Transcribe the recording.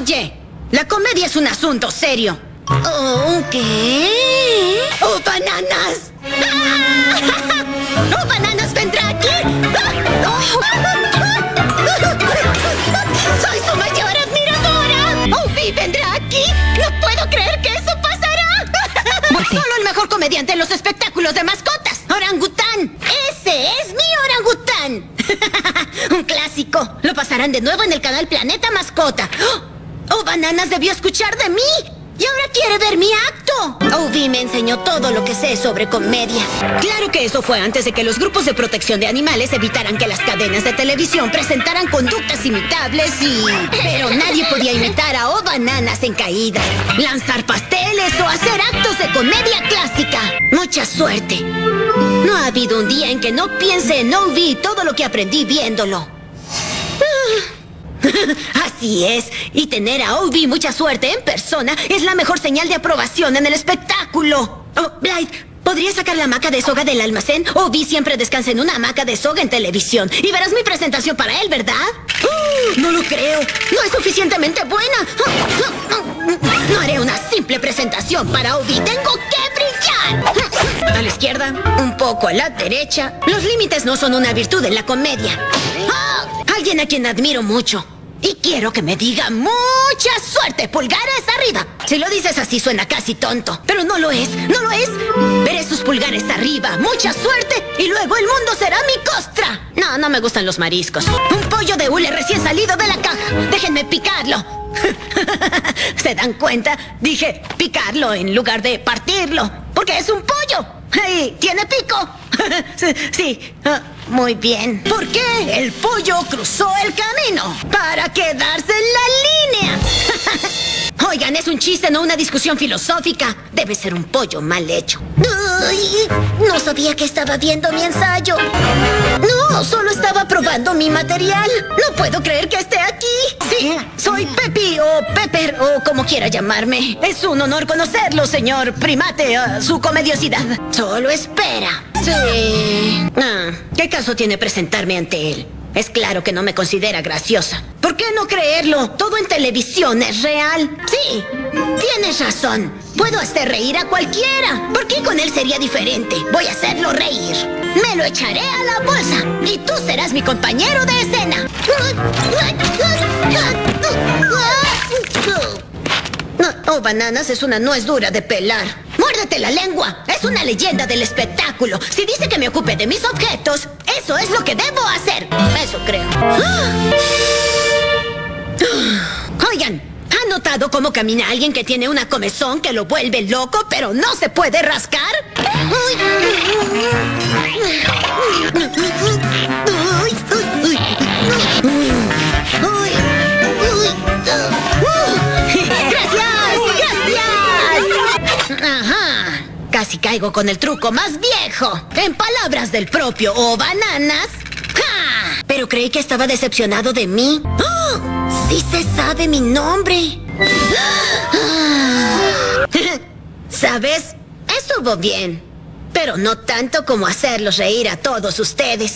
Oye, la comedia es un asunto serio. ¿Oh, qué? ¡Oh, bananas! ¡Oh, bananas vendrá aquí! ¡Soy su mayor admiradora! ¡Oh, Vi vendrá aquí! ¡No puedo creer que eso pasará! Solo el mejor comediante en los espectáculos de mascotas. ¡Orangután! ¡Ese es mi orangután! Un clásico. Lo pasarán de nuevo en el canal Planeta Mascota. ¡Oh, bananas debió escuchar de mí! ¡Y ahora quiere ver mi acto! Vi me enseñó todo lo que sé sobre comedia. Claro que eso fue antes de que los grupos de protección de animales evitaran que las cadenas de televisión presentaran conductas imitables y... Pero nadie podía imitar a O Bananas en caída, lanzar pasteles o hacer actos de comedia clásica. ¡Mucha suerte! No ha habido un día en que no piense en O-Vi y todo lo que aprendí viéndolo. Así es, y tener a O-Vi mucha suerte en persona es la mejor señal de aprobación en el espectáculo. Oh, Blythe, ¿podrías sacar la hamaca de soga del almacén? O-Vi siempre descansa en una hamaca de soga en televisión. Y verás mi presentación para él, ¿verdad? No lo creo, no es suficientemente buena. No haré una simple presentación para O-Vi, tengo que brillar. A la izquierda, un poco a la derecha. Los límites no son una virtud en la comedia. Alguien a quien admiro mucho. Y quiero que me diga mucha suerte, pulgares arriba. Si lo dices así suena casi tonto, pero no lo es, no lo es. Veré sus pulgares arriba, mucha suerte, y luego el mundo será mi costra. No me gustan los mariscos. Un pollo de hule recién salido de la caja. Déjenme picarlo. ¿Se dan cuenta? Dije picarlo en lugar de partirlo, porque es un pollo. ¡Hey! ¿Tiene pico? Sí. Muy bien. ¿Por qué el pollo cruzó el camino? Para quedarse en la línea. Oigan, es un chiste, no una discusión filosófica. Debe ser un pollo mal hecho. No sabía que estaba viendo mi ensayo. No, solo estaba probando mi material. No puedo creer que esté aquí. Sí, soy Pepi o Pepper o como quiera llamarme. Es un honor conocerlo, señor primate. Su comediosidad. Solo espera. Sí. ¿Qué caso tiene presentarme ante él? Es claro que no me considera graciosa. ¿Por qué no creerlo? Todo en televisión es real. Sí, tienes razón. Puedo hacer reír a cualquiera. ¿Por qué con él sería diferente? Voy a hacerlo reír. Me lo echaré a la bolsa. Y tú serás mi compañero de escena. Oh, bananas es una nuez dura de pelar. ¡Muérdete la lengua! Es una leyenda del espectáculo. Si dice que me ocupe de mis objetos, eso es lo que debo hacer. Eso creo. Oigan, ¿han notado cómo camina alguien que tiene una comezón que lo vuelve loco, pero no se puede rascar? Ajá, casi caigo con el truco más viejo. En palabras del propio O Bananas. ¡Ja! Pero creí que estaba decepcionado de mí. ¡Oh! Sí se sabe mi nombre. ¿Sabes? Estuvo bien, pero no tanto como hacerlos reír a todos ustedes.